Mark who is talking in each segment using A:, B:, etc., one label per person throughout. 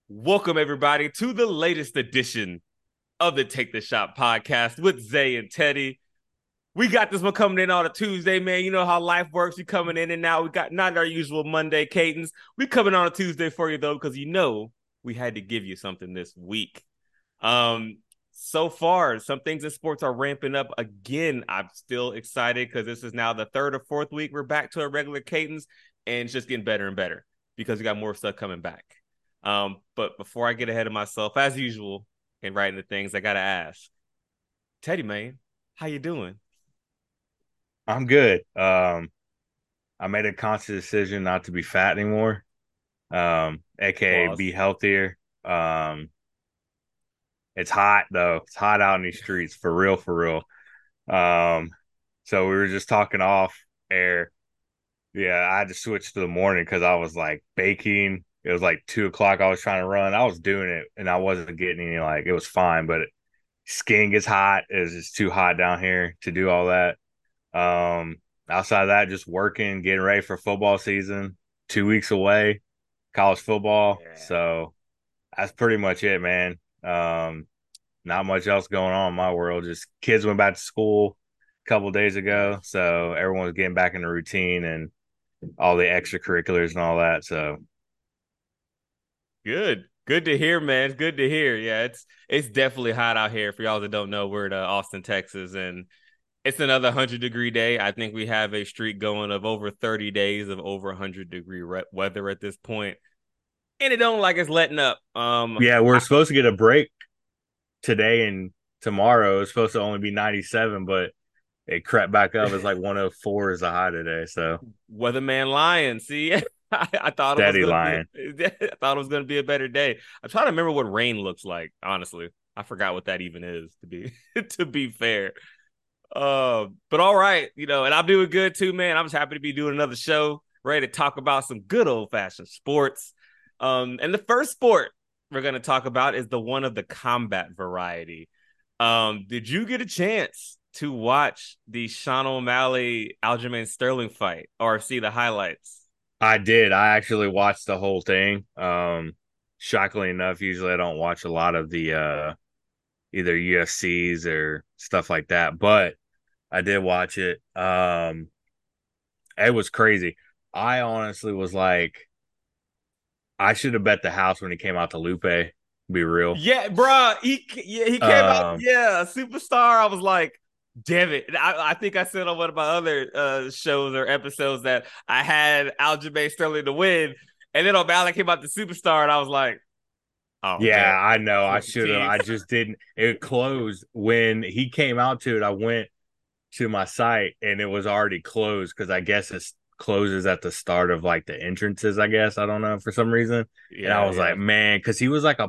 A: Welcome, everybody, to the latest edition of the Take the Shot podcast with Zay and Teddy. We got this one coming in on a Tuesday, man. You know how life works. We coming in and out. We got not our usual Monday cadence. We coming on a Tuesday for you, though, because we had to give you something this week. Um, so far, some things in sports are ramping up again. I'm still excited because this is now the third or fourth week. We're back to a regular cadence, and it's just getting better and better because we got more stuff coming back. But before I get ahead of myself, as usual, in writing the things, I gotta ask, Teddy, man, how you doing?
B: I'm good. I made a conscious decision not to be fat anymore. AKA
A: Applause.
B: be healthier. It's hot though. It's hot out in these streets for real, for real. Um, so we were just talking off air. Yeah, I had to switch to the morning because I was like baking. It was like 2 o'clock. I was trying to run. I was doing it and I wasn't getting any like it was fine, but skin gets hot. It's just too hot down here to do all that. Um, Outside of that, just working, getting ready for football season. 2 weeks away, college football.
A: Yeah.
B: So that's pretty much it, man. Not much else going on in my world. Just kids went back to school a couple days ago,
A: Nice.
B: so everyone's getting back in the routine and all the extracurriculars and all that. So
A: Good. Good to hear, man. It's good to hear. Yeah, it's definitely hot out here. For y'all that don't know, we're in Austin, Texas, and it's another 100-degree day. I think we have a streak going of over 30 days of over 100-degree weather at this point, and it don't like it's letting up.
B: yeah, we're supposed to get a break today and tomorrow. It's supposed to only be 97, but it crept back up. It's like 104 is the high today. So
A: Weatherman lying. See, I thought it was
B: steady
A: gonna be.
B: lying.
A: I thought it was gonna be a better day. I'm trying to remember what rain looks like. Honestly, I forgot what that even is. To be to be fair. But all right, and I'm doing good too, man. I'm just happy to be doing another show, ready to talk about some good old fashioned sports. And the first sport we're gonna talk about is the one of the combat variety. Did you get a chance to watch the Sean O'Malley Aljamain Sterling fight or see the highlights?
B: I did. I actually watched the whole thing. Shockingly enough, usually I don't watch a lot of the either UFCs or stuff like that, but I did watch it. It was crazy. I honestly was like, I should have bet the house when he came out to Lupe. Be real.
A: Yeah, bro. He came out.
B: Um,
A: Yeah, superstar. I was like, damn it. I think I said on one of my other shows or episodes that I had Aljamain Sterling to win, and then O'Malley came out the superstar, and I was like, oh
B: yeah,
A: man,
B: I know. I
A: flip the
B: should have.
A: teams.
B: I just didn't. It closed when he came out to it. I went to my site and it was already closed because I guess it closes at the start of like the entrances, I guess. I don't know for some reason. And I
A: Yeah,
B: was like,
A: yeah,
B: man, because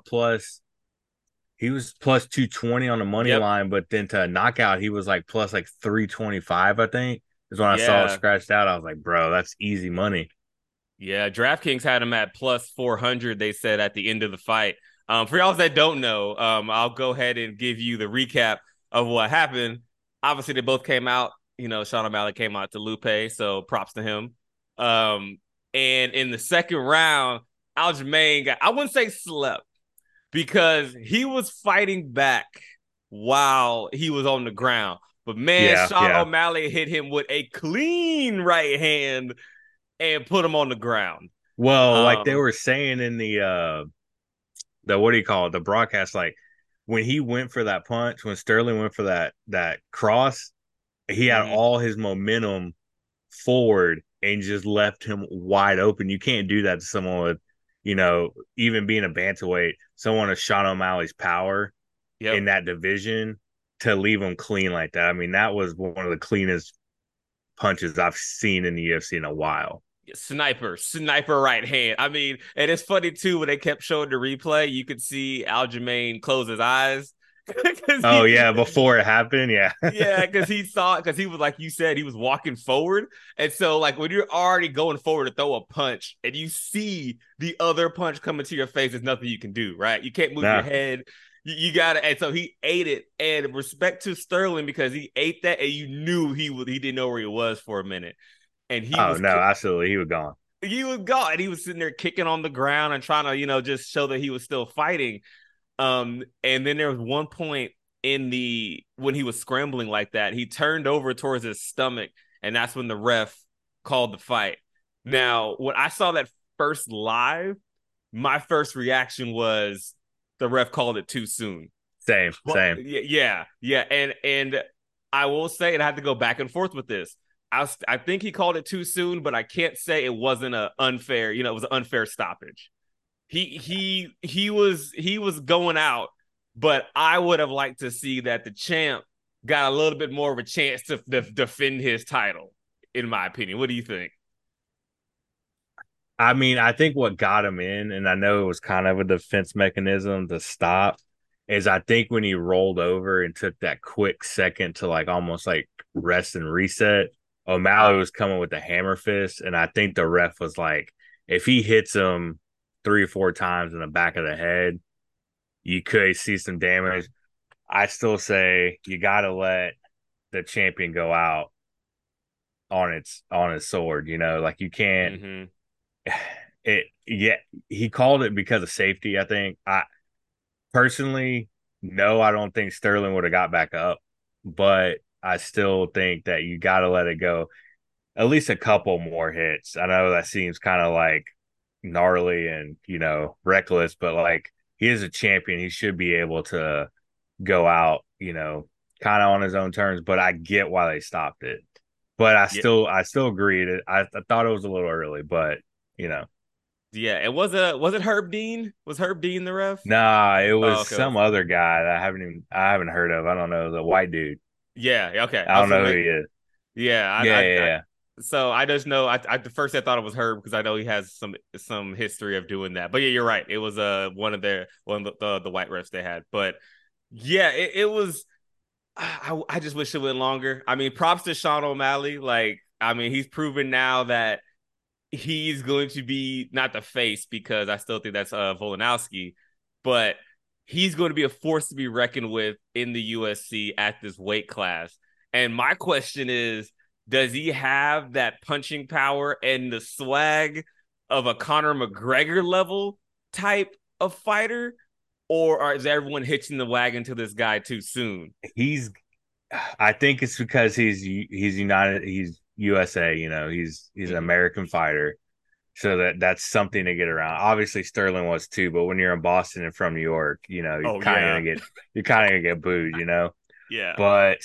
B: he was plus 220 on the money
A: yep,
B: line, but then to a knockout, he was like plus like 325, I think. Is when I saw it
A: yeah,
B: scratched out. I was like, bro, that's easy money.
A: yeah. DraftKings had him at plus 400. They said at the end of the fight. For y'all that don't know, I'll go ahead and give you the recap of what happened. Obviously, they both came out. Sean O'Malley came out to Lupe, so props to him. Um, and in the second round, Aljamain got, I wouldn't say slept because he was fighting back while he was on the ground. But man,
B: Yeah,
A: Sean
B: yeah.
A: O'Malley hit him with a clean right hand and put him on the ground.
B: Well, like they
A: Um,
B: were saying in the what do you call it? The broadcast, like when he went for that punch, when Sterling went for that cross, he had
A: mhm.
B: all his momentum forward and just left him wide open. You can't do that to someone with, even being a bantamweight, someone of Sean O'Malley's power
A: Yep.
B: in that division to leave him clean like that. I mean, that was one of the cleanest punches I've seen in the UFC in a while.
A: Sniper right hand. I mean, and it's funny too when they kept showing the replay, you could see Aljamain close his eyes because
B: Oh yeah, before it happened, yeah.
A: yeah, because he saw it because he was like you said, he was walking forward. And so like when you're already going forward to throw a punch and you see the other punch coming to your face, there's nothing you can do, right? You can't move your
B: No.
A: head. You gotta, and so he ate it. And respect to Sterling because he ate that and you knew he didn't know where he was for a minute. And he
B: Oh
A: was
B: no, absolutely. He was gone.
A: He was gone. And he was sitting there kicking on the ground and trying to, just show that he was still fighting. And then there was one point when he was scrambling like that, he turned over towards his stomach, and that's when the ref called the fight. Now, when I saw that first live, my first reaction was the ref called it too soon.
B: Same,
A: Well,
B: same.
A: yeah, and I will say, and I had to go back and forth with this. I think he called it too soon, but I can't say it wasn't an unfair. It was an unfair stoppage. He was going out, but I would have liked to see that the champ got a little bit more of a chance to defend his title, in my opinion. What do you think?
B: I mean, I think what got him in, and I know it was kind of a defense mechanism to stop, is I think when he rolled over and took that quick second to like almost like rest and reset, O'Malley was coming with the hammer fist, and I think the ref was like, if he hits him 3 or 4 times in the back of the head, you could see some damage. I still say you got to let the champion go out on his sword. Like you can't.
A: Mm-hmm.
B: It yeah, he called it because of safety. I think I personally, no, I don't think Sterling would have got back up, but I still think that you got to let it go at least a couple more hits. I know that seems kind of like gnarly and reckless, but like he is a champion, he should be able to go out, kind of on his own terms. But I get why they stopped it. But
A: Yeah,
B: I still agree that I thought it was a little early, but you know.
A: yeah. And was it Herb Dean? Was Herb Dean the ref?
B: Nah, it
A: Oh,
B: was
A: okay.
B: some other guy that I haven't heard of. I don't know, the white dude.
A: Yeah, okay.
B: I
A: I was
B: don't
A: gonna
B: know who
A: make
B: he is.
A: Yeah,
B: Yeah, yeah, yeah.
A: so I just know the first I thought it was Herb because I know he has some history of doing that. But yeah, you're right. It was one of the white refs they had. But yeah, it was. I just wish it went longer. I mean, props to Sean O'Malley. Like, I mean, he's proven now that he's going to be not the face because I still think that's Volkanovski, but he's going to be a force to be reckoned with in the USC at this weight class. And my question is, does he have that punching power and the swag of a Conor McGregor level type of fighter? Or is everyone hitching the wagon to this guy too soon?
B: He's I think it's because he's United, he's USA, he's an
A: Mm-hmm.
B: American fighter. So that's something to get around. Obviously Sterling was too, but when you're in Boston and from New York,
A: Oh yeah,
B: you're kind of gonna get booed.
A: yeah.
B: But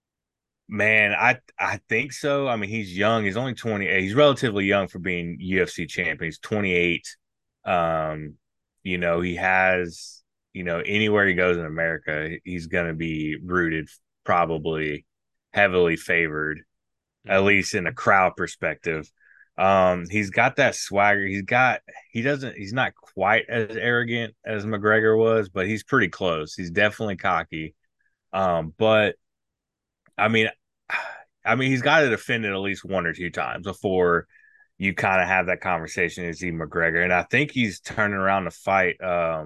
B: man, I think so. I mean, he's young. He's only 28. He's relatively young for being UFC champion. He's 28. Um, he has, anywhere he goes in America, he's gonna be rooted, probably heavily favored, at
A: Mm-hmm.
B: least in a crowd perspective. He's got that swagger. He's not quite as arrogant as McGregor was, but he's pretty close. He's definitely cocky. But I mean, he's got to defend it at least 1 or 2 times before you kind of have that conversation. Is he McGregor? And I think he's turning around to fight.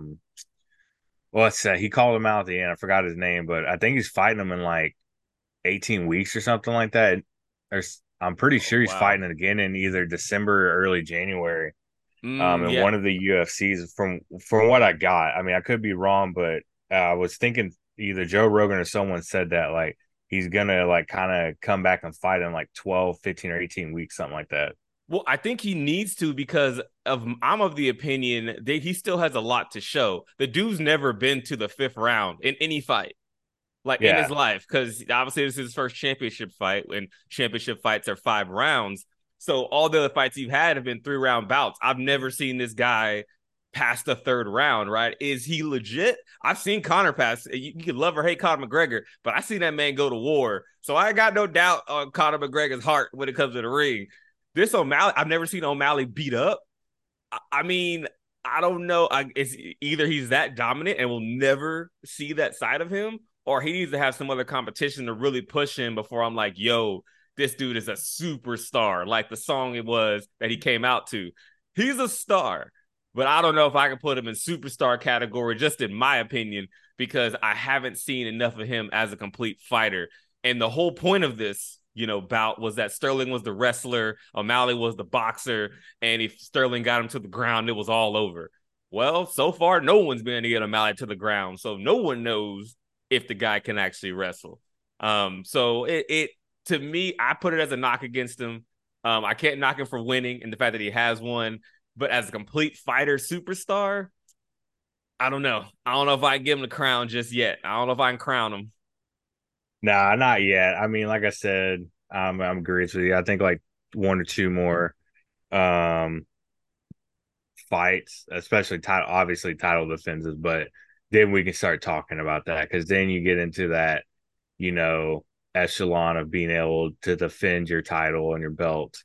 B: What's that? He called him out at the end. I forgot his name, but I think he's fighting him in like 18 weeks or something like that. I'm pretty
A: Oh
B: sure he's
A: wow.
B: fighting it again in either December or early January. In
A: Yeah.
B: one of the UFCs from what I got. I mean, I could be wrong, but I was thinking either Joe Rogan or someone said that like he's gonna like kind of come back and fight in like 12, 15, or 18 weeks, something like that.
A: Well, I think he needs to because I'm of the opinion that he still has a lot to show. The dude's never been to the fifth round in any fight, like in his
B: Yeah.
A: life, because obviously this is his first championship fight, and championship fights are 5 rounds. So all the other fights you've had have been 3 round bouts. I've never seen this guy past the third round, right? Is he legit? I've seen Conor pass. You can love or hate Conor McGregor, but I seen that man go to war. So I got no doubt on Conor McGregor's heart when it comes to the ring. This O'Malley, I've never seen O'Malley beat up. I mean, I don't know. It's either he's that dominant and we'll never see that side of him, or he needs to have some other competition to really push him before I'm like, yo, this dude is a superstar, like the song it was that he came out to. He's a star, but I don't know if I can put him in superstar category, just in my opinion, because I haven't seen enough of him as a complete fighter. And the whole point of this bout was that Sterling was the wrestler, O'Malley was the boxer, and if Sterling got him to the ground, it was all over. Well, so far, no one's been able to get O'Malley to the ground, so no one knows if the guy can actually wrestle. So it to me, I put it as a knock against him. I can't knock him for winning and the fact that he has won, but as a complete fighter superstar, I don't know. I don't know if I can give him the crown just yet. I don't know if I can crown him.
B: Nah, not yet. I mean, like I said, I'm agreeing with you. I think like one or two more um fights, especially obviously title defenses, but then we can start talking about that because then you get into that, you know, echelon of being able to defend your title and your belt,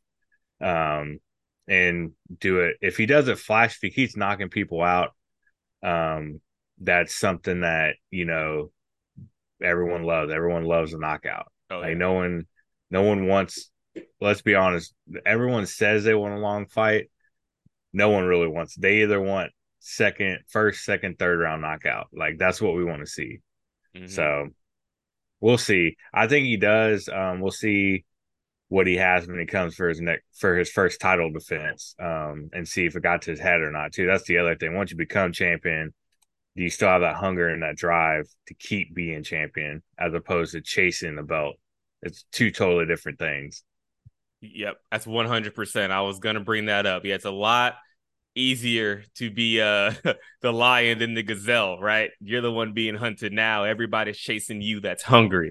B: and do it. If he does it flash, if he keeps knocking people out, that's something that everyone loves. Everyone loves a knockout.
A: Oh,
B: like
A: yeah.
B: no one wants. Let's be honest. Everyone says they want a long fight. No one really wants. They either want first, second, third round knockout. Like that's what we want to see.
A: Mm-hmm.
B: So we'll see. I think he does. We'll see what he has when he comes for his first title defense, and see if it got to his head or not. Too. That's the other thing. Once you become champion, do you still have that hunger and that drive to keep being champion as opposed to chasing the belt? It's two totally different things.
A: Yep, that's 100%. I was gonna bring that up. Yeah, it's a lot easier to be the lion than the gazelle, right? You're the one being hunted now. Everybody's chasing you that's hungry.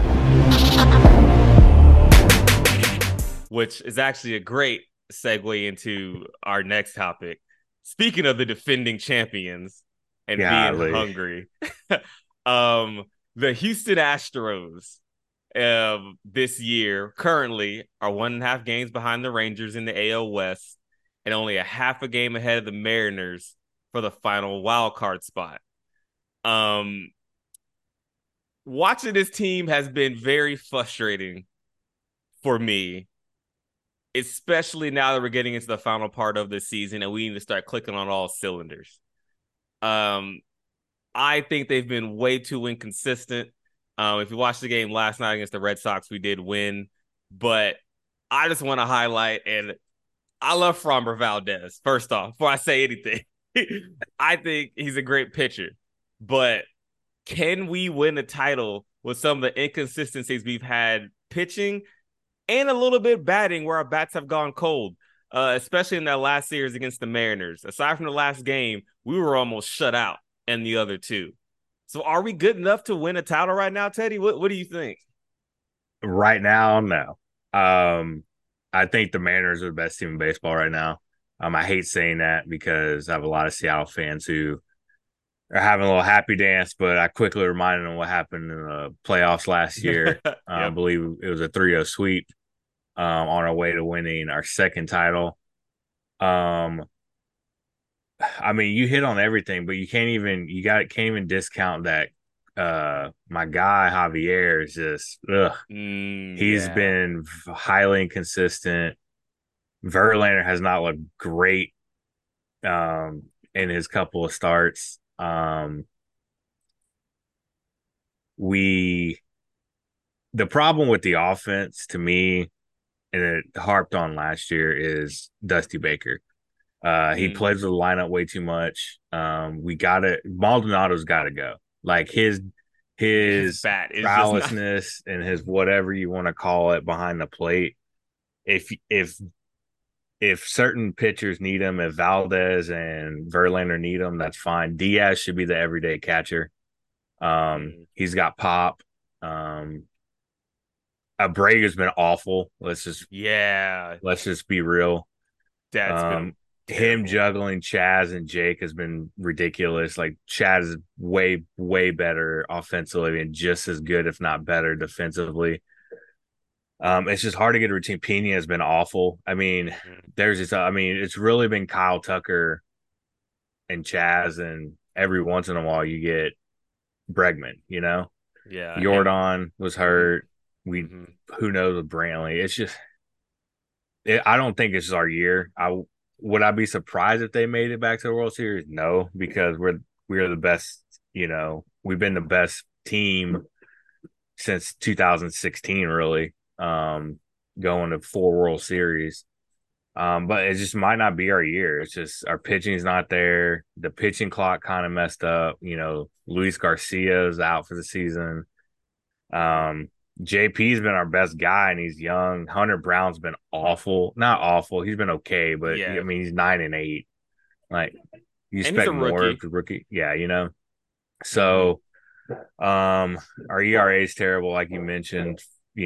A: Which is actually a great segue into our next topic. Speaking of the defending champions and being hungry, the Houston Astros this year currently are 1.5 games behind the Rangers in the AL West and only a half a game ahead of the Mariners for the final wild card spot. Watching this team has been very frustrating for me, especially now that we're getting into the final part of the season and we need to start clicking on all cylinders. I think they've been way too inconsistent. If you watched the game last night against the Red Sox, we did win. But I just want to highlight, and I love Framber Valdez, first off, before I say anything. I think he's a great pitcher. But can we win a title with some of the inconsistencies we've had pitching and a little bit batting where our bats have gone cold, especially in that last series against the Mariners? Aside from the last game, we were almost shut out in the other two. So are we good enough to win a title right now, Teddy? What do you think?
B: Right now, no. I think the Mariners are the best team in baseball right now. I hate saying that because I have a lot of Seattle fans who are having a little happy dance, but I quickly reminded them what happened in the playoffs last year.
A: Yep.
B: I believe it was a 3-0 sweep on our way to winning our second title. I mean, you hit on everything, but can't even discount that my guy Javier is just he's been highly inconsistent. Verlander has not looked great in his couple of starts. The problem with the offense to me, and it harped on last year, is Dusty Baker. He plays with the lineup way too much. Maldonado's got to go. Like his prowessness and his whatever you want to call it behind the plate. If certain pitchers need him, if Valdez and Verlander need him, that's fine. Diaz should be the everyday catcher. He's got pop. Abreu's been awful. Let's just be real.
A: That's been
B: him juggling Chaz and Jake has been ridiculous. Like Chaz is way, way better offensively and just as good, if not better, defensively. It's just hard to get a routine. Pena has been awful. I mean, it's really been Kyle Tucker and Chaz, and every once in a while you get Bregman,
A: Yeah.
B: Jordan was hurt. Who knows with Brantley? It's just, I don't think this is our year. Would I be surprised if they made it back to the World Series? No, because we're the best. We've been the best team since 2016, really. going to 4 World Series. But it just might not be our year. It's just our pitching's not there. The pitching clock kind of messed up. Luis Garcia's out for the season. JP's been our best guy, and he's young. Hunter Brown's been awful. Not awful. He's been okay, but
A: Yeah.
B: I mean, he's 9-8. Like, you
A: And he's
B: expect
A: a
B: more
A: rookie.
B: of the rookie. Yeah. So, our ERA is terrible, like you mentioned.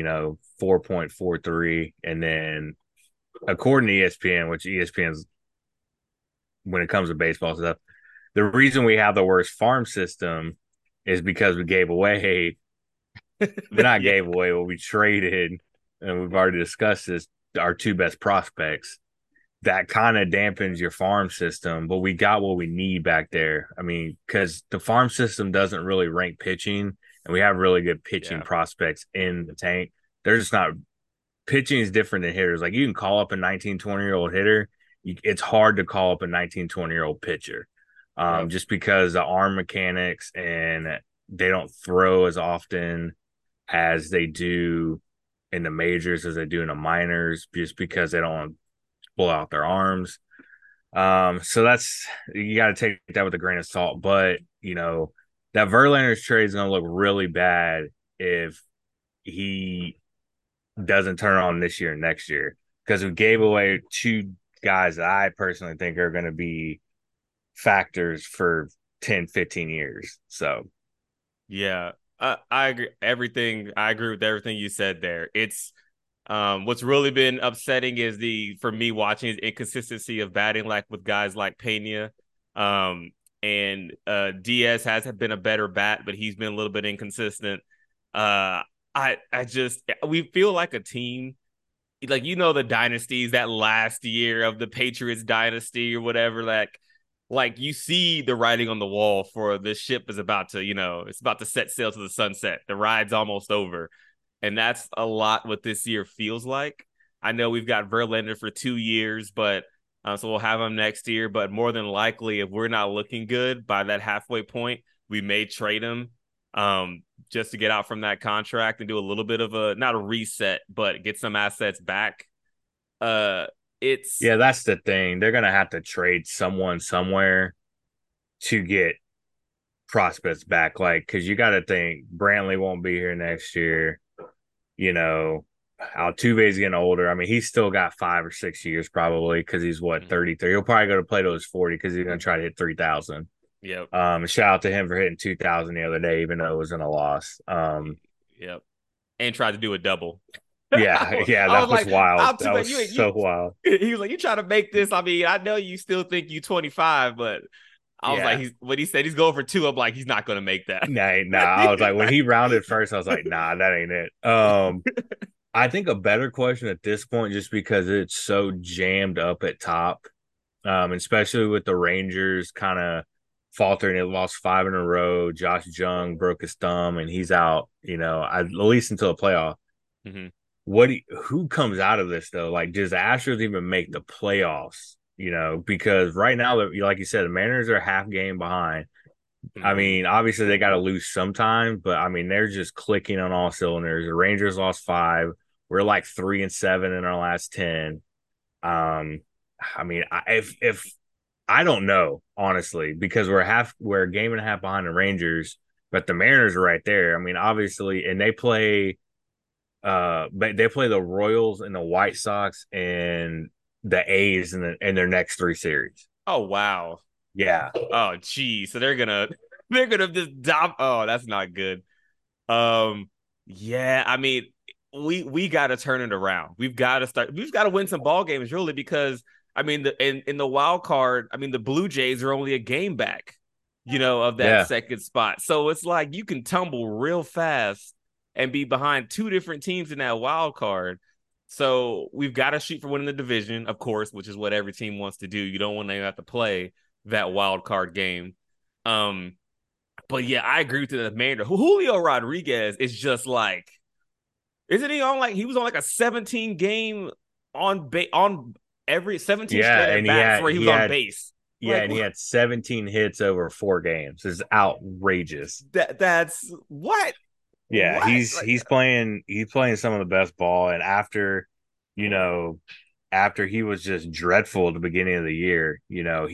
B: 4.43, and then according to ESPN, which ESPN's when it comes to baseball stuff, the reason we have the worst farm system is because we gave away. Not
A: Yeah.
B: gave away, but we traded, and we've already discussed this. Our 2 best prospects. That kind of dampens your farm system, but we got what we need back there. I mean, because the farm system doesn't really rank pitching, and we have really good pitching prospects in the tank. They're just not pitching is different than hitters. Like, you can call up a 19, 20-year-old hitter. It's hard to call up a 19, 20-year-old pitcher, just because the arm mechanics, and they don't throw as often as they do in the majors as they do in the minors, just because they don't pull out their arms. So that's, you got to take that with a grain of salt. But that Verlander's trade is going to look really bad if he doesn't turn on this year and next year, because we gave away 2 guys that I personally think are going to be factors for 10, 15 years. So
A: Yeah. I agree. I agree with everything you said there. It's what's really been upsetting is for me watching is inconsistency of batting, like with guys like Pena. And Diaz has been a better bat, but he's been a little bit inconsistent. We feel like a team, like, the dynasties, that last year of the Patriots dynasty or whatever, like you see the writing on the wall for this ship is about to, it's about to set sail to the sunset. The ride's almost over. And that's a lot what this year feels like. I know we've got Verlander for 2 years, but so we'll have him next year. But more than likely, if we're not looking good by that halfway point, we may trade him just to get out from that contract and do a little bit of not a reset, but get some assets back.
B: That's the thing. They're gonna have to trade someone somewhere to get prospects back. Like, because you got to think Brantley won't be here next year. Altuve's getting older. I mean, he's still got 5 or 6 years probably, because he's 33. He'll probably go to play to his 40 because he's gonna try to hit 3,000.
A: Yep.
B: Shout out to him for hitting 2,000 the other day, even though it was in a loss.
A: Yep. And tried to do a double.
B: Yeah, that was wild. That was so wild.
A: He was like, "You trying to make this? I mean, I know you still think you 25, but." I was like, when he said he's going for 2, I'm like, he's not going to make that.
B: Nah. I was like, when he rounded first, I was like, nah, that ain't it. I think a better question at this point, just because it's so jammed up at top, especially with the Rangers kind of faltering. It lost 5 in a row. Josh Jung broke his thumb, and he's out, at least until the playoff.
A: Mm-hmm.
B: Who comes out of this, though? Like, does the Astros even make the playoffs? Because right now, like you said, the Mariners are half game behind. Mm-hmm. I mean, obviously they got to lose sometime, but I mean, they're just clicking on all cylinders. The Rangers lost 5. We're like 3-7 in our last 10. I mean, if I don't know, honestly, because we're a game and a half behind the Rangers, but the Mariners are right there. I mean, obviously, and they play the Royals and the White Sox and the A's in their next 3 series.
A: Oh, wow.
B: Yeah.
A: Oh, geez. So they're gonna just dom. Oh, that's not good. Yeah. I mean, we got to turn it around. We've got to win some ball games, really, because I mean, in the wild card, I mean, the Blue Jays are only a game back, of that second spot. So it's like you can tumble real fast and be behind 2 different teams in that wild card. So we've got to shoot for winning the division, of course, which is what every team wants to do. You don't want to have to play that wild card game. But yeah, I agree with the Mariners. Julio Rodriguez is just like, isn't he he was on like a 17 game on every 17 straight at bats where he was on base.
B: Yeah, and he had 17 hits over 4 games. It's outrageous.
A: That's what?
B: Yeah,
A: What?
B: he's playing some of the best ball. And after, you know, after he was just dreadful at the beginning of the year,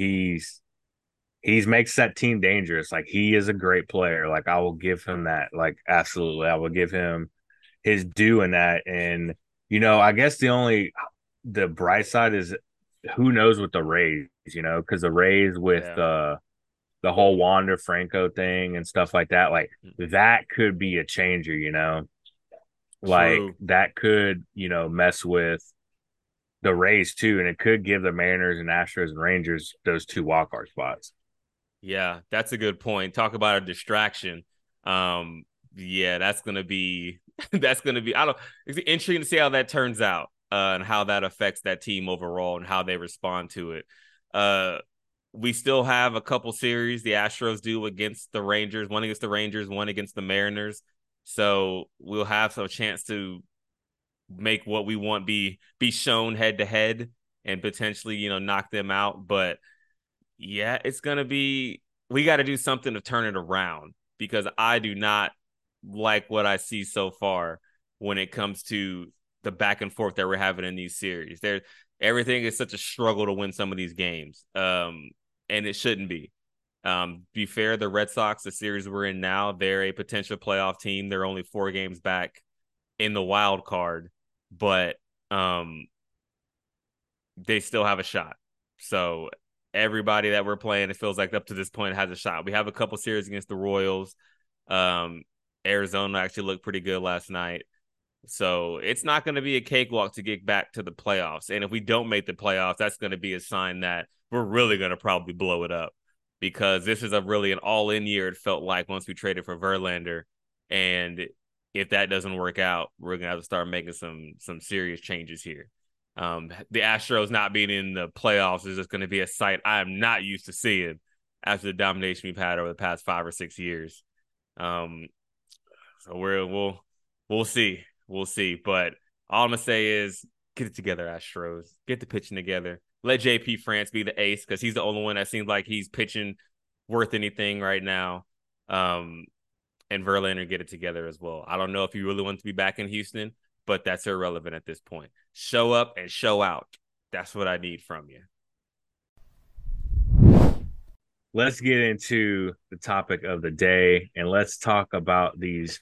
B: he's makes that team dangerous. Like he is a great player. Like I will give him that. Like absolutely, I will give him his due in that. And I guess the bright side is who knows with the Rays, because the Rays with
A: Yeah.
B: the whole Wander Franco thing and stuff like that, like that could be a changer. Like
A: True.
B: that could, mess with the Rays too, and it could give the Mariners and Astros and Rangers those two wildcard spots.
A: Yeah, that's a good point. Talk about a distraction. Um, yeah, that's gonna be that's gonna be. I don't. It's interesting to see how that turns out, and how that affects that team overall and how they respond to it. Uh, we still have a couple series the Astros do against the Rangers, one against the Rangers, one against the Mariners. So we'll have some chance to make what we want be shown head to head and potentially knock them out. But yeah, it's gonna be. We got to do something to turn it around because I do not like what I see so far when it comes to the back and forth that we're having in these series. Everything is such a struggle to win some of these games, and it shouldn't be. Be fair, the Red Sox, the series we're in now, they're a potential playoff team. They're only 4 games back in the wild card, but they still have a shot. So everybody that we're playing, it feels like up to this point has a shot. We have a couple series against the Royals. Um, Arizona actually looked pretty good last night. So it's not going to be a cakewalk to get back to the playoffs. And if we don't make the playoffs, that's going to be a sign that we're really going to probably blow it up because this is really an all-in year. It felt like once we traded for Verlander, and if that doesn't work out, we're going to have to start making some serious changes here. The Astros not being in the playoffs is just going to be a sight I am not used to seeing after the domination we've had over the past 5 or 6 years. Um, so we'll see. We'll see. But all I'm gonna say is get it together, Astros. Get the pitching together. Let JP France be the ace because he's the only one that seems like he's pitching worth anything right now. And Verlander get it together as well. I don't know if he really wants to be back in Houston, but that's irrelevant at this point. Show up and show out. That's what I need from you.
B: Let's get into the topic of the day and let's talk about these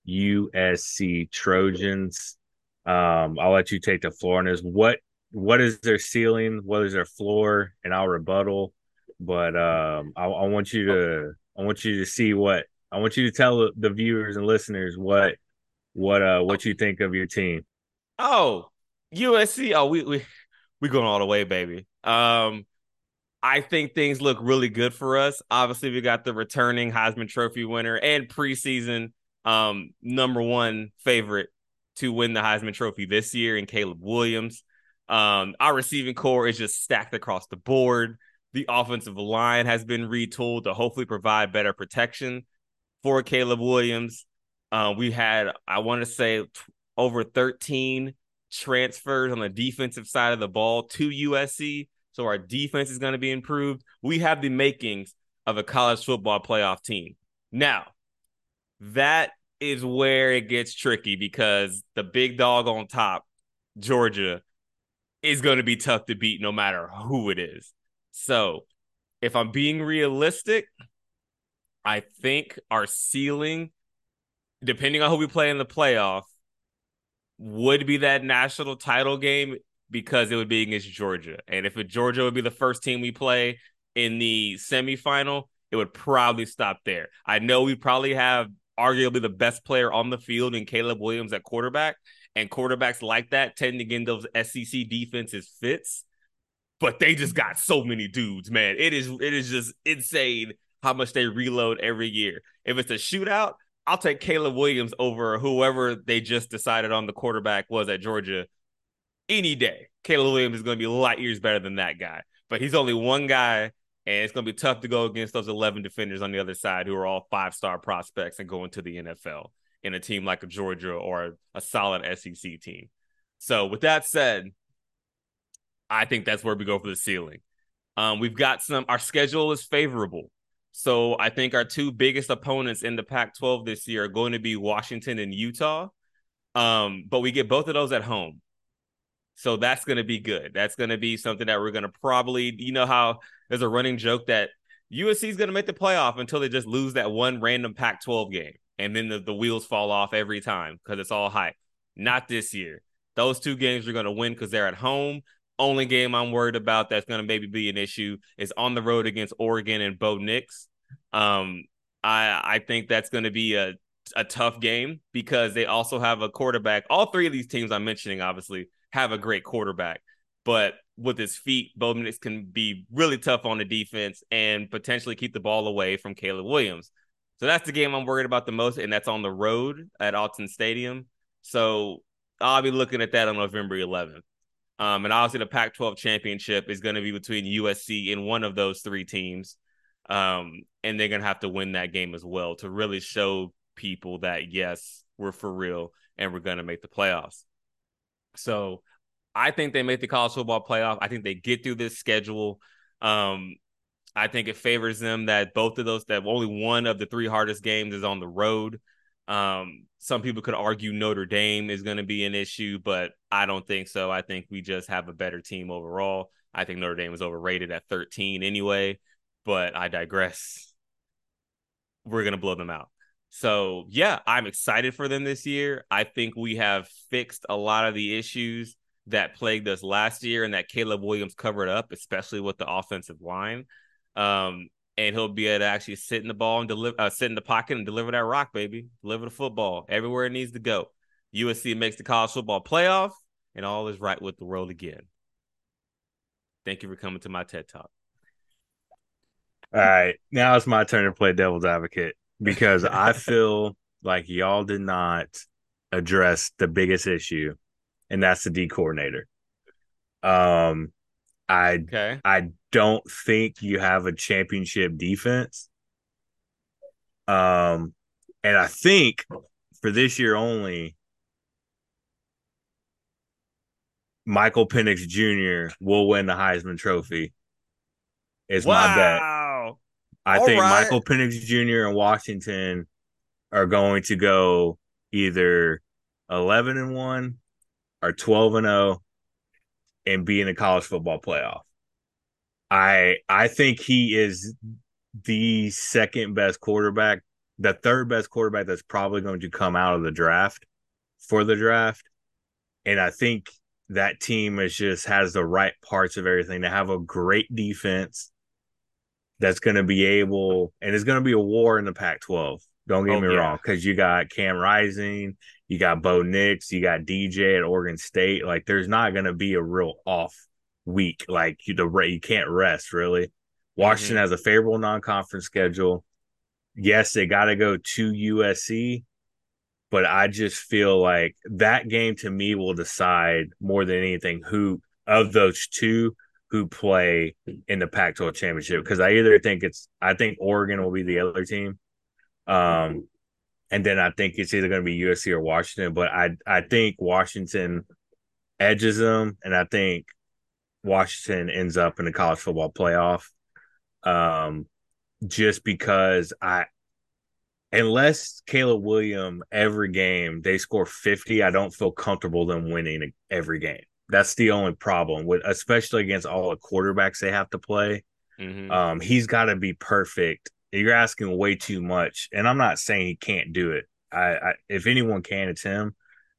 B: USC Trojans. I'll let you take the floor on this. What is their ceiling? What is their floor? And I'll rebuttal. But I want you to see what I want you to tell the viewers and listeners what you think of your team.
A: Oh, USC. Oh, we going all the way, baby. I think things look really good for us. Obviously, we got the returning Heisman Trophy winner and preseason #1 favorite to win the Heisman Trophy this year in Caleb Williams. Our receiving core is just stacked across the board. The offensive line has been retooled to hopefully provide better protection for Caleb Williams. We had, I want to say, over 13 transfers on the defensive side of the ball to USC. So our defense is going to be improved. We have the makings of a college football playoff team. Now, that is where it gets tricky because the big dog on top, Georgia, is going to be tough to beat no matter who it is. So if I'm being realistic, I think our ceiling, depending on who we play in the playoff, would be that national title game because it would be against Georgia. And if Georgia would be the first team we play in the semifinal, it would probably stop there. I know we probably have arguably the best player on the field in Caleb Williams at quarterback, and quarterbacks like that tend to get those SEC defenses fits, but they just got so many dudes, man. It is just insane how much they reload every year. If it's a shootout, I'll take Caleb Williams over whoever they just decided on the quarterback was at Georgia any day. Caleb Williams is going to be light years better than that guy. But he's only one guy, and it's going to be tough to go against those 11 defenders on the other side who are all 5-star prospects and going to the NFL in a team like a Georgia or a solid SEC team. So with that said, I think that's where we go for the ceiling. We've got our schedule is favorable. So I think our two biggest opponents in the Pac-12 this year are going to be Washington and Utah. But we get both of those at home. So that's going to be good. That's going to be something that we're going to probably, you know, how there's a running joke that USC is going to make the playoff until they just lose that one random Pac-12 game. And then the wheels fall off every time because it's all hype. Not this year. Those two games are going to win because they're at home. Only game I'm worried about that's going to maybe be an issue is on the road against Oregon and Bo Nix. Um, I think that's going to be a tough game because they also have a quarterback. All three of these teams I'm mentioning, obviously, have a great quarterback, but with his feet, Bo Nix can be really tough on the defense and potentially keep the ball away from Caleb Williams. So that's the game I'm worried about the most, and that's on the road at Autzen Stadium. So I'll be looking at that on November 11th. And obviously the Pac-12 championship is going to be between USC and one of those three teams. And they're going to have to win that game as well to really show people that, yes, we're for real and we're going to make the playoffs. So I think they make the college football playoff. I think they get through this schedule. I think it favors them that both of those, that only one of the three hardest games is on the road. Some people could argue Notre Dame is going to be an issue, but I don't think so. I think we just have a better team overall. I think Notre Dame is overrated at 13 anyway, but I digress. We're going to blow them out. So, yeah, I'm excited for them this year. I think we have fixed a lot of the issues that plagued us last year and that Caleb Williams covered up, especially with the offensive line. And he'll be able to actually sit in the ball and sit in the pocket and deliver that rock, baby. Deliver the football everywhere it needs to go. USC makes the college football playoff, and all is right with the world again. Thank you for coming to my TED Talk.
B: All right, now it's my turn to play devil's advocate because I feel like y'all did not address the biggest issue, and that's the D coordinator. I don't think you have a championship defense. And I think for this year only, Michael Penix Jr. will win the Heisman Trophy. Is my bet. I think Michael Penix Jr. and Washington are going to go either 11-1 or 12-0 and be in the college football playoff. I think he is the second best quarterback, the third best quarterback that's probably going to come out of the draft for the draft. And I think that team has the right parts of everything to have a great defense that's going to be able, and it's going to be a war in the Pac-12. Don't get me wrong, because you got Cam Rising, you got Bo Nix, you got DJ at Oregon State. Like, there's not going to be a real off week. Like, you can't rest, really. Washington has a favorable non-conference schedule. Yes, they got to go to USC, but I just feel like that game to me will decide more than anything who of those two who play in the Pac-12 championship. Because I think Oregon will be the other team. And then I think it's either going to be USC or Washington, but I think Washington edges them, and I think Washington ends up in the college football playoff. Just because unless Caleb Williams every game they score 50, I don't feel comfortable them winning every game. That's the only problem with, especially against all the quarterbacks they have to play. He's got to be perfect. You're asking way too much, and I'm not saying he can't do it. If anyone can, it's him.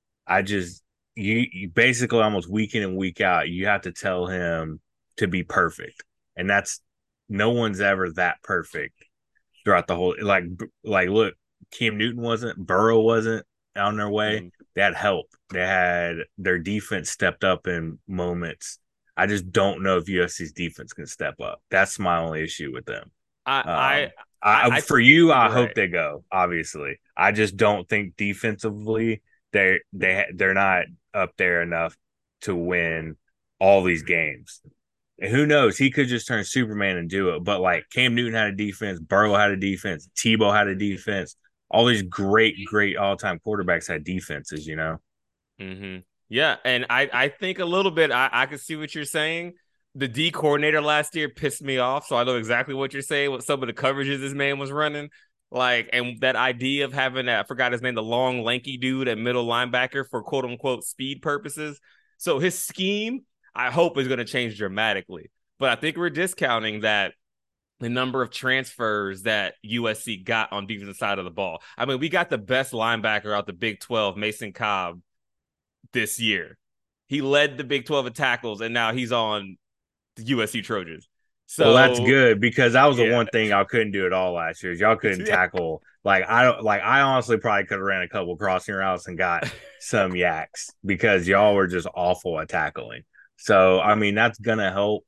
B: You basically almost week in and week out, you have to tell him to be perfect, and that's no one's ever that perfect throughout the whole. Like look, Cam Newton wasn't, Burrow wasn't on their way. They had help. They had their defense stepped up in moments. I just don't know if USC's defense can step up. That's my only issue with them. I hope they go. Obviously, I just don't think defensively they're not up there enough to win all these games. And who knows? He could just turn Superman and do it. But like Cam Newton had a defense, Burrow had a defense, Tebow had a defense. All these great all-time quarterbacks had defenses, you know?
A: Yeah, and I think a little bit, I can see what you're saying. the D coordinator last year pissed me off, so I know exactly what you're saying. What some of the coverages this man was running, like, and that idea of having that, I forgot his name, the long, lanky dude at middle linebacker for quote unquote speed purposes. So his scheme, I hope, is going to change dramatically. But I think we're discounting that the number of transfers that USC got on defensive side of the ball. I mean, we got the best linebacker out the Big 12, Mason Cobb, this year. He led the Big 12 in tackles, and now he's on the USC Trojans.
B: Well, that's
A: So
B: good because that was the
A: yeah,
B: one thing y'all couldn't do at all last year. Is y'all couldn't
A: yeah,
B: tackle. Like I don't like. I honestly probably could have ran a couple crossing routes and got some yaks because y'all were just awful at tackling. So I mean that's gonna help.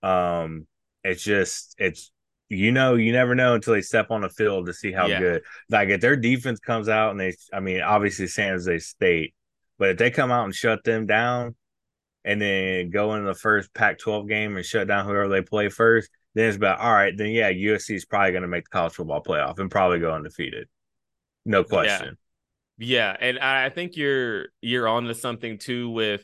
B: It's just you never know until they step on the field to see how
A: yeah,
B: good. Like if their defense comes out and I mean obviously San Jose State, but if they come out and shut them down and then go into the first Pac-12 game and shut down whoever they play first, then it's about all right. Then yeah, USC is probably going to make the college football playoff and probably go undefeated, no
A: yeah,
B: question.
A: yeah. And I think you're on to something too with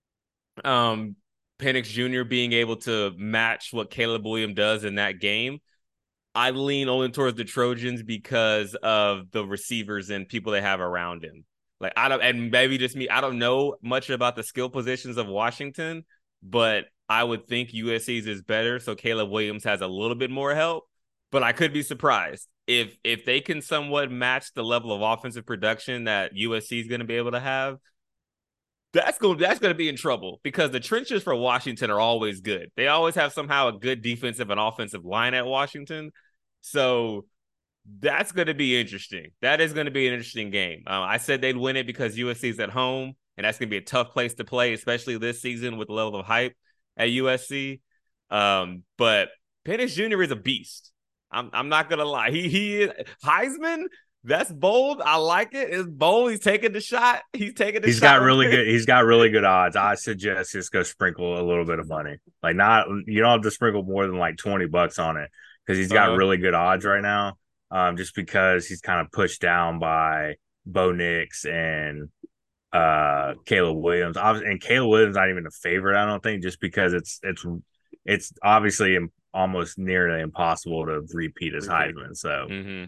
A: um Penix Jr. being able to match what Caleb Williams does in that game. I lean only towards the Trojans because of the receivers and people they have around him. Like I don't, and maybe just me, I don't know much about the skill positions of Washington, but I would think USC's is better. So Caleb Williams has a little bit more help, but I could be surprised if they can somewhat match the level of offensive production that USC is going to be able to have. That's going to be in trouble because the trenches for Washington are always good. They always have somehow a good defensive and offensive line at Washington. So that's going to be interesting. That is going to be an interesting game. I said they'd win it because USC is at home, and that's going to be a tough place to play, especially this season with the level of hype at USC. But Penix Jr. is a beast. I'm not gonna lie. He is Heisman. That's bold. I like it. It's bold. He's taking the shot. He's taking the
B: He's
A: shot.
B: got really good. He's got really good odds. I suggest just go sprinkle a little bit of money. Like not you don't have to sprinkle more than like $20 on it because he's got really good odds right now. Just because he's kind of pushed down by Bo Nix and Caleb Williams. And Caleb Williams not even a favorite, I don't think, just because it's obviously almost nearly impossible to repeat his Heisman. So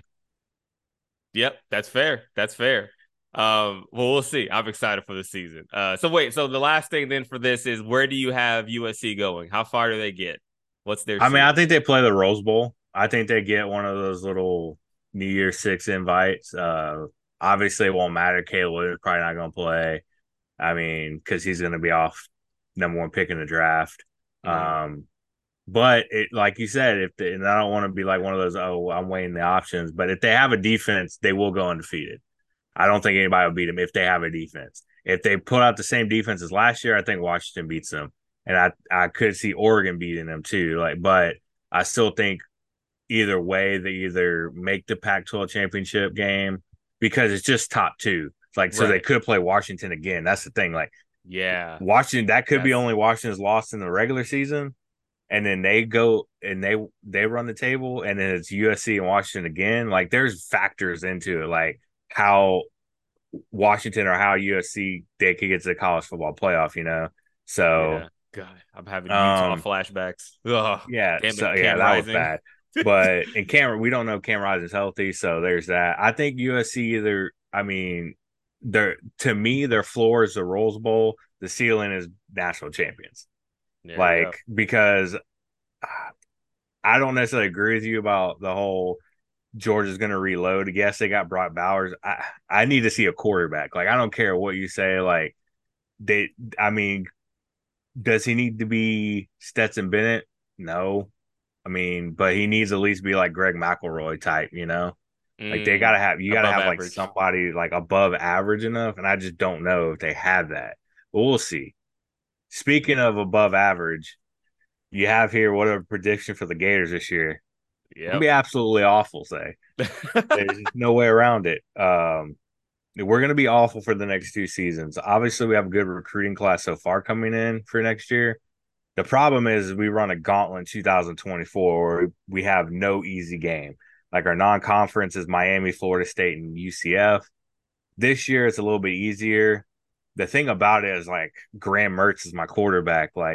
A: Yep, that's fair. That's fair. Well, we'll see. I'm excited for the season. So the last thing then for this is where do you have USC going? How far do they get? What's their
B: I mean, I
A: seed?
B: think they play the Rose Bowl. I think they get one of those little New Year's Six invites. Obviously, it won't matter. Caleb Williams probably not going to play. I mean, because he's going to be off number one pick in the draft. But it, like you said, and I don't want to be like one of those, oh, I'm weighing the options. But if they have a defense, they will go undefeated. I don't think anybody will beat them if they have a defense. If they put out the same defense as last year, I think Washington beats them, and I could see Oregon beating them too. But I still think either way they either make the Pac-12 championship game because it's just top two. So they could play Washington again. That's the thing. Like
A: Yeah,
B: Washington, that could be only Washington's lost in the regular season, and then they go and they run the table, and then it's USC and Washington again. Like there's factors into it, like how Washington or how USC they could get to the college football playoff, So
A: yeah. God, I'm having Utah flashbacks. Ugh,
B: yeah,
A: damn
B: so
A: it,
B: yeah,
A: Cam
B: that was
A: Rising.
B: bad. But in Cameron, we don't know Cam Rising's healthy, so there's that. I think USC either, I mean, to me, their floor is the Rose Bowl, the ceiling is national champions.
A: There you go.
B: Because I don't necessarily agree with you about the whole Georgia's going to reload. Yes, they got Brock Bowers. I need to see a quarterback. Like I don't care what you say. Like I mean, does he need to be Stetson Bennett? No. I mean, but he needs to at least be like Greg McElroy type, Like they gotta
A: Above
B: have like
A: average.
B: somebody like above average enough, and I just don't know if they have that. But we'll see. Speaking of above average, you have here what a prediction for the Gators this year. Gonna
A: Yep.
B: be absolutely awful, say. There's just no way around it. We're gonna be awful for the next 2 seasons. Obviously, we have a good recruiting class so far coming in for next year. The problem is we run a gauntlet in 2024 where we have no easy game. Like our non-conference is Miami, Florida State, and UCF. This year it's a little bit easier. The thing about it is like Graham Mertz is my quarterback. Like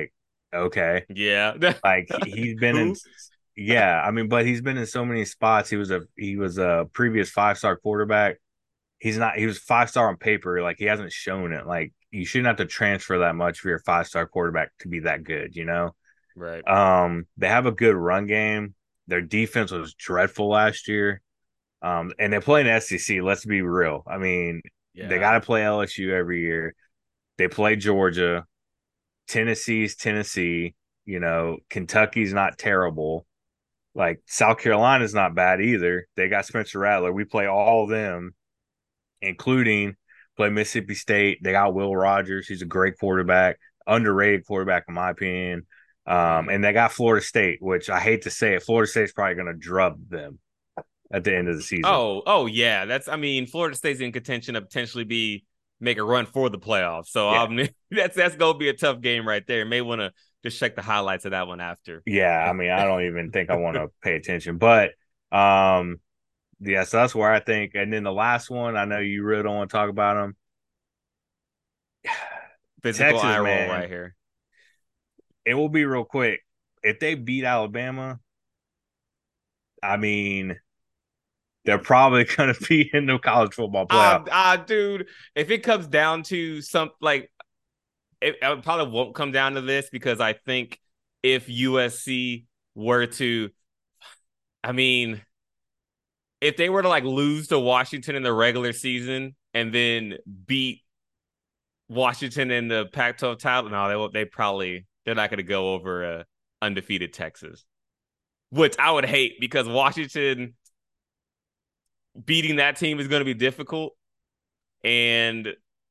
B: Okay.
A: Yeah.
B: Like he's been in,
A: Who?
B: yeah, I mean, but he's been in so many spots. He was a previous 5-star quarterback. He was 5-star on paper. Like he hasn't shown it. Like you shouldn't have to transfer that much for your 5-star quarterback to be that good, you know?
A: Right.
B: They have a good run game. Their defense was dreadful last year. And they play in the SEC. Let's be real. I mean, they got
A: Yeah.
B: to play LSU every year. They play Georgia. Tennessee's Tennessee. You know, Kentucky's not terrible. Like South Carolina's not bad either. They got Spencer Rattler. We play all of them, including play Mississippi State. They got Will Rogers. He's a great quarterback, underrated quarterback in my opinion.
A: Hmm.
B: And they got Florida State, which I hate to say it, Florida State's probably going to drub them at the end of the season.
A: Oh yeah. I mean, Florida State's in contention to potentially make a run for the playoffs. So
B: Yeah.
A: that's gonna be a tough game right there. May want to just check the highlights of that one after.
B: Yeah, I mean, I don't even think I want to pay attention, but um, yeah, so that's where I think. And then the last one, I know you really don't want to talk about them.
A: Physical
B: Texas,
A: eye roll
B: man,
A: right here.
B: it will be real quick. If they beat Alabama, I mean, they're probably going to be in the college football playoff.
A: Dude, if it comes down to some like it probably won't come down to this because I think if USC were to, I mean, if they were to like lose to Washington in the regular season and then beat Washington in the Pac-12 title, no, they're not going to go over undefeated Texas, which I would hate because Washington beating that team is going to be difficult. And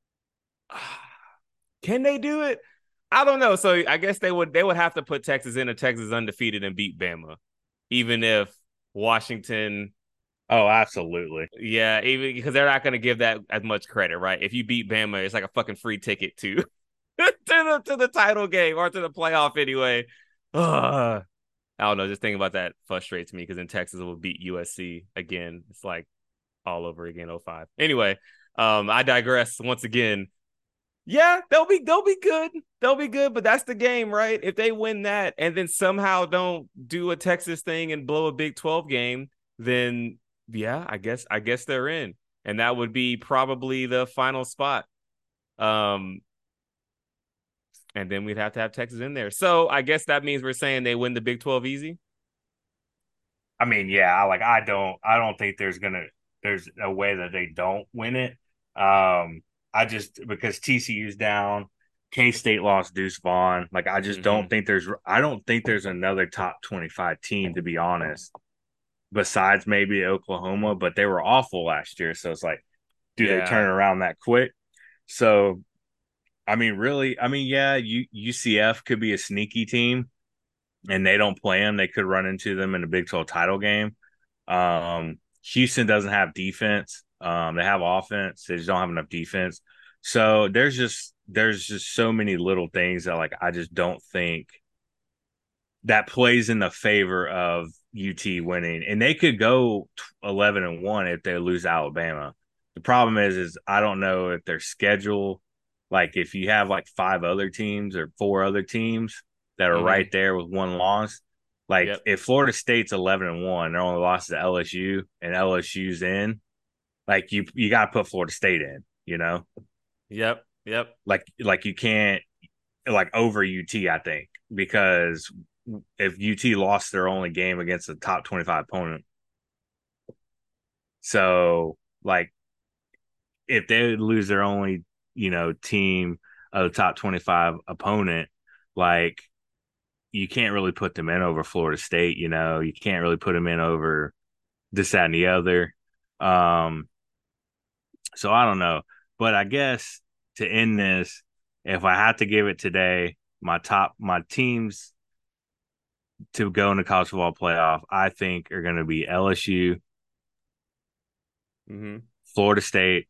A: can they do it? I don't know. So I guess they would have to put Texas in a Texas undefeated and beat Bama, even if Washington.
B: Oh, absolutely.
A: Yeah, even because they're not going to give that as much credit, right? If you beat Bama, it's like a fucking free ticket to to the title game or to the playoff anyway. Ugh. I don't know. Just thinking about that frustrates me because in Texas it will beat USC again. It's like all over again. 05. Anyway, I digress once again. Yeah, they'll be good. They'll be good, but that's the game, right? If they win that and then somehow don't do a Texas thing and blow a Big 12 game, then yeah, I guess they're in. And that would be probably the final spot. Um and then we'd have to have Texas in there. So I guess that means we're saying they win the Big 12 easy.
B: I mean, yeah, like I don't think there's a way that they don't win it. I just because TCU's down, K State lost Deuce Vaughn. Like
A: Mm-hmm.
B: I don't think there's another top 25 team to be honest, besides maybe Oklahoma, but they were awful last year. So it's like, do they turn
A: Yeah.
B: it around that quick? So I mean, really, I mean, yeah, UCF could be a sneaky team and they don't play them. They could run into them in a Big 12 title game. Houston doesn't have defense. They have offense. They just don't have enough defense. So there's just so many little things that like I just don't think that plays in the favor of UT winning. And they could go 11-1 if they lose Alabama. The problem is I don't know if their schedule, like if you have like 5 other teams or 4 other teams that are right
A: Mm-hmm.
B: there with one loss, like
A: Yep.
B: if Florida State's 11-1, they're only lost to LSU and LSU's in, like you got to put Florida State in, you know,
A: Yep. Yep.
B: like you can't like over UT, I think, because if UT lost their only game against a top 25 opponent, so like if they lose their only, team of the top 25 opponent, like you can't really put them in over Florida State, you can't really put them in over this, that, and the other. Um, so I don't know. But I guess to end this, if I had to give it today, my teams to go in the college football playoff, I think are going to be LSU,
A: Mm-hmm.
B: Florida State,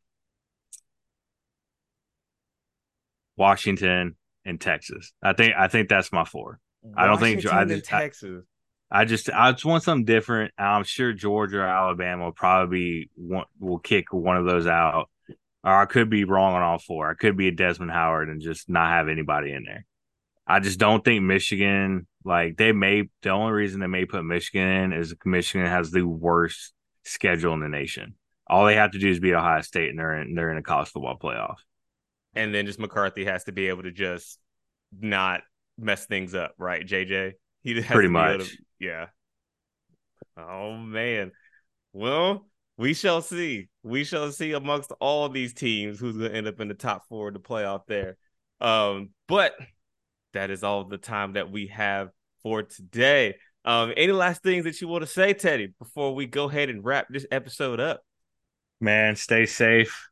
B: Washington, and Texas. I think that's my four. I don't think
A: Washington and Texas.
B: I just want something different. I'm sure Georgia or Alabama will probably will kick one of those out. Or I could be wrong on all four. I could be a Desmond Howard and just not have anybody in there. I just don't think Michigan, like the only reason they may put Michigan in is Michigan has the worst schedule in the nation. All they have to do is beat Ohio State, and they're in a college football playoff.
A: And then just McCarthy has to be able to just not mess things up, right, JJ? He has
B: Pretty
A: to be able to,
B: much.
A: yeah. Oh man. Well, we shall see. We shall see amongst all these teams who's going to end up in the top four of the playoff there. But that is all the time that we have for today. Any last things that you want to say, Teddy, before we go ahead and wrap this episode up?
B: Man, stay safe.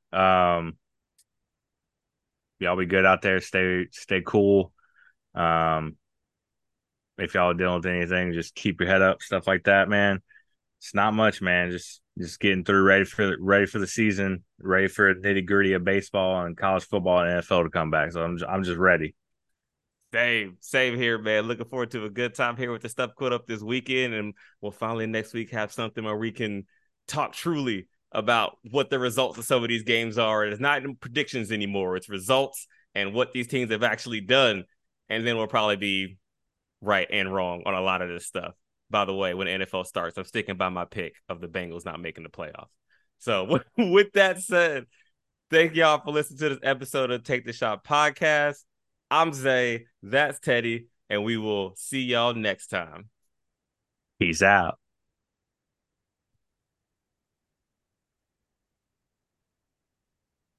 B: Y'all be good out there. Stay cool. Um, if y'all are dealing with anything, just keep your head up, stuff like that, man. It's not much, man. Just getting through, ready for the season, ready for nitty gritty of baseball and college football and NFL to come back. So I'm just ready.
A: Same here, man. Looking forward to a good time here with the stuff caught up this weekend, and we'll finally next week have something where we can talk truly about what the results of some of these games are. It's not predictions anymore; it's results and what these teams have actually done, and then we'll probably be right and wrong on a lot of this stuff. By the way, when the NFL starts, I'm sticking by my pick of the Bengals not making the playoffs. So, with that said, thank y'all for listening to this episode of Take the Shot podcast. I'm Zay, that's Teddy, and we will see y'all next time.
B: Peace out.